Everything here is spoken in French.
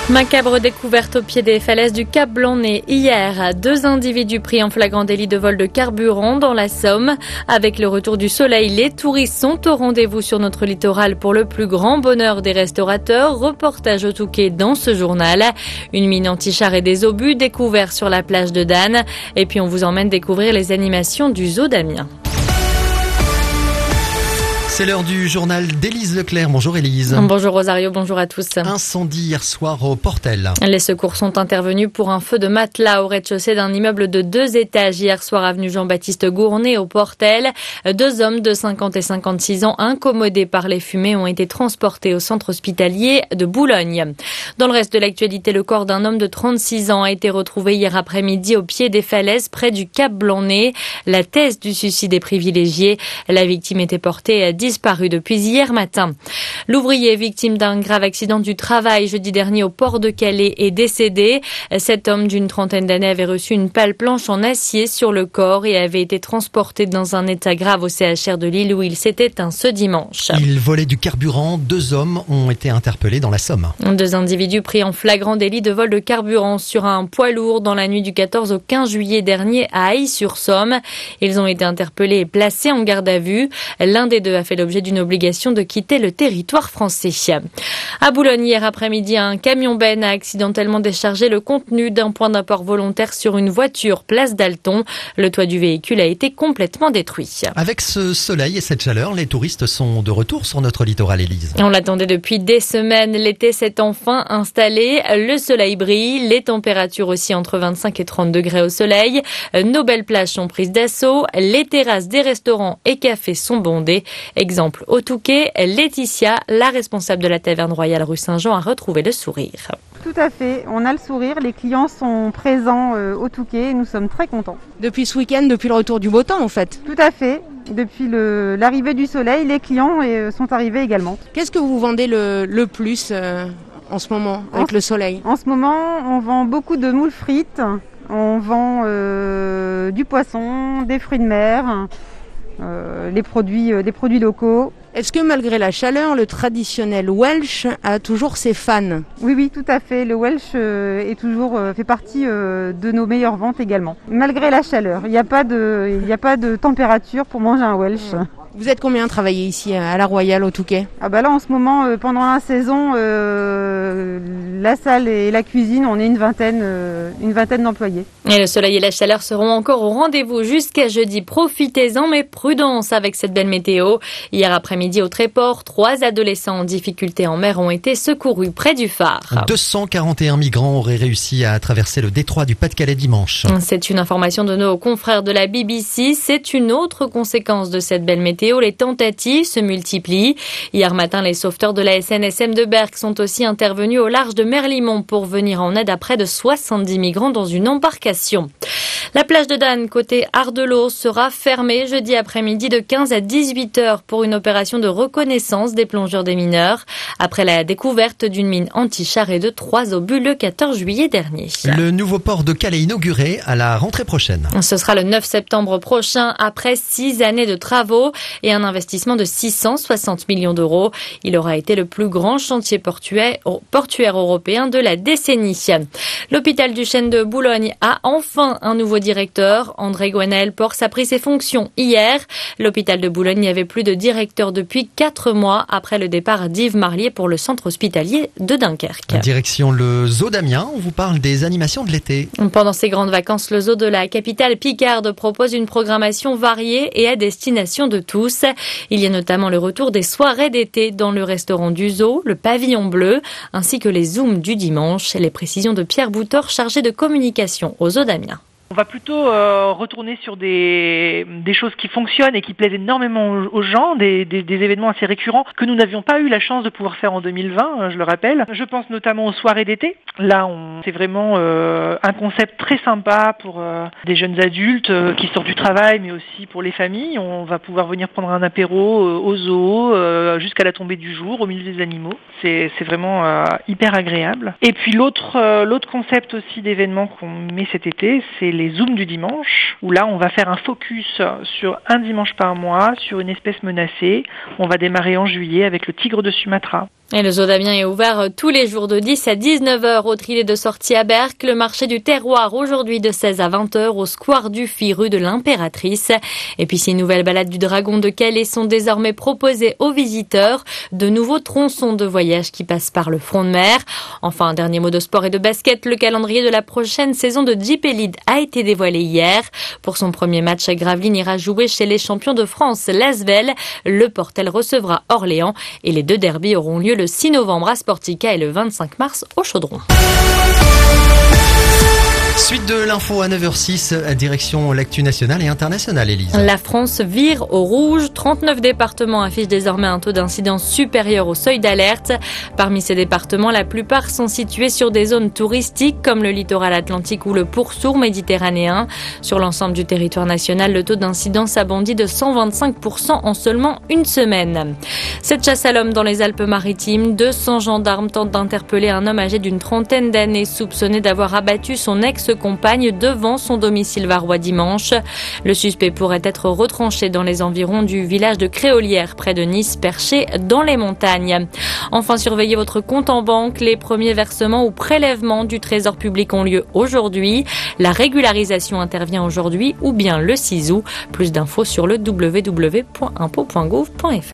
Macabre découverte au pied des falaises du Cap Blanc-Nez hier. 2 individus pris en flagrant délit de vol de carburant dans la Somme. Avec le retour du soleil, les touristes sont au rendez-vous sur notre littoral pour le plus grand bonheur des restaurateurs. Reportage au Touquet dans ce journal. Une mine anti-char et des obus découverts sur la plage de Dan. Et puis on vous emmène découvrir les animations du zoo d'Amiens. C'est l'heure du journal d'Élise Leclerc. Bonjour Élise. Bonjour Rosario, bonjour à tous. Incendie hier soir au Portel. Les secours sont intervenus pour un feu de matelas au rez-de-chaussée d'un immeuble de 2 étages hier soir avenue Jean-Baptiste Gournay au Portel. 2 hommes de 50 et 56 ans incommodés par les fumées ont été transportés au centre hospitalier de Boulogne. Dans le reste de l'actualité, le corps d'un homme de 36 ans a été retrouvé hier après-midi au pied des falaises près du Cap Blanc-Nez. La thèse du suicide est privilégiée. La victime était portée disparu depuis hier matin. L'ouvrier victime d'un grave accident du travail jeudi dernier au port de Calais est décédé. Cet homme d'une trentaine d'années avait reçu une pale planche en acier sur le corps et avait été transporté dans un état grave au CHR de Lille où il s'est éteint ce dimanche. Il volait du carburant. 2 hommes ont été interpellés dans la Somme. 2 individus pris en flagrant délit de vol de carburant sur un poids lourd dans la nuit du 14 au 15 juillet dernier à Ailly-sur-Somme. Ils ont été interpellés et placés en garde à vue. L'un des deux a fait l'objet d'une obligation de quitter le territoire français. À Boulogne, hier après-midi, un camion-ben a accidentellement déchargé le contenu d'un point d'apport volontaire sur une voiture place Dalton. Le toit du véhicule a été complètement détruit. Avec ce soleil et cette chaleur, les touristes sont de retour sur notre littoral, Élise. On l'attendait depuis des semaines. L'été s'est enfin installé. Le soleil brille. Les températures aussi entre 25 et 30 degrés au soleil. Nos belles plages sont prises d'assaut. Les terrasses des restaurants et cafés sont bondées. Exemple au Touquet, Laetitia, la responsable de la taverne royale rue Saint-Jean, a retrouvé le sourire. Tout à fait, on a le sourire, les clients sont présents au Touquet et nous sommes très contents. Depuis ce week-end, depuis le retour du beau temps en fait. Tout à fait, depuis l'arrivée du soleil, les clients sont arrivés également. Qu'est-ce que vous vendez le plus en ce moment avec le soleil ? En ce moment, on vend beaucoup de moules frites, on vend du poisson, des fruits de mer. Les produits locaux. Est-ce que malgré la chaleur, le traditionnel Welsh a toujours ses fans ? Oui, tout à fait. Le Welsh fait partie de nos meilleures ventes également. Malgré la chaleur, il n'y a pas de température pour manger un Welsh. Vous êtes combien à travailler ici à la Royale au Touquet ? Là en ce moment, pendant la saison, la salle et la cuisine, on est une vingtaine d'employés. Et le soleil et la chaleur seront encore au rendez-vous jusqu'à jeudi. Profitez-en, mais prudence avec cette belle météo. Hier après-midi au Tréport, 3 adolescents en difficulté en mer ont été secourus près du phare. 241 migrants auraient réussi à traverser le détroit du Pas-de-Calais dimanche. C'est une information de nos confrères de la BBC. C'est une autre conséquence de cette belle météo. Les tentatives se multiplient. Hier matin, les sauveteurs de la SNSM de Berck sont aussi intervenus au large de Merlimont pour venir en aide à près de 70 migrants dans une embarcation. La plage de Dan, côté Ardelot, sera fermée jeudi après-midi de 15 à 18 heures pour une opération de reconnaissance des plongeurs des mineurs après la découverte d'une mine anti-char et de 3 obus le 14 juillet dernier. Le nouveau port de Calais inauguré à la rentrée prochaine. Ce sera le 9 septembre prochain après 6 années de travaux et un investissement de 660 millions d'euros. Il aura été le plus grand chantier portuaire européen de la décennie. L'hôpital du Chêne de Boulogne a enfin un nouveau directeur. André Gwenaël-Pors a pris ses fonctions hier. L'hôpital de Boulogne n'y avait plus de directeur depuis 4 mois après le départ d'Yves Marlier pour le centre hospitalier de Dunkerque. Direction le zoo d'Amiens, on vous parle des animations de l'été. Pendant ces grandes vacances, le zoo de la capitale picarde propose une programmation variée et à destination de tous. Il y a notamment le retour des soirées d'été dans le restaurant du zoo, le pavillon bleu, ainsi que les zooms du dimanche. Les précisions de Pierre Boutor, chargé de communication au zoo d'Amiens. On va plutôt retourner sur des choses qui fonctionnent et qui plaisent énormément aux gens, des événements assez récurrents que nous n'avions pas eu la chance de pouvoir faire en 2020, je le rappelle. Je pense notamment aux soirées d'été. Là, c'est vraiment un concept très sympa pour des jeunes adultes qui sortent du travail, mais aussi pour les familles. On va pouvoir venir prendre un apéro au zoo jusqu'à la tombée du jour, au milieu des animaux. C'est vraiment hyper agréable. Et puis l'autre concept aussi d'événement qu'on met cet été, c'est les Zooms du dimanche, où là on va faire un focus sur un dimanche par mois, sur une espèce menacée. On va démarrer en juillet avec le tigre de Sumatra. Et le zoo d'Amiens est ouvert tous les jours de 10 à 19h au trillet de sortie à Berck. Le marché du terroir aujourd'hui de 16 à 20h au square du Phi, rue de l'Impératrice. Et puis 6 nouvelles balades du Dragon de Calais sont désormais proposées aux visiteurs. De nouveaux tronçons de voyage qui passent par le front de mer. Enfin, un dernier mot de sport et de basket. Le calendrier de la prochaine saison de Jeep Elite a été dévoilé hier. Pour son premier match, Gravelines ira jouer chez les champions de France, l'Asvel. Le Portel recevra Orléans et les 2 derbys auront lieu le 6 novembre à Sportica et le 25 mars au Chaudron. Suite de l'info à 9h06, direction l'actu nationale et internationale, Élise. La France vire au rouge. 39 départements affichent désormais un taux d'incidence supérieur au seuil d'alerte. Parmi ces départements, la plupart sont situés sur des zones touristiques comme le littoral atlantique ou le pourtour méditerranéen. Sur l'ensemble du territoire national, le taux d'incidence a bondi de 125% en seulement une semaine. Cette chasse à l'homme dans les Alpes-Maritimes, 200 gendarmes tentent d'interpeller un homme âgé d'une trentaine d'années soupçonné d'avoir abattu son ex-compagne devant son domicile varois dimanche. Le suspect pourrait être retranché dans les environs du village de Créolière, près de Nice, perché dans les montagnes. Enfin, surveillez votre compte en banque. Les premiers versements ou prélèvements du Trésor public ont lieu aujourd'hui. La régularisation intervient aujourd'hui ou bien le 6 août. Plus d'infos sur le www.impots.gouv.fr.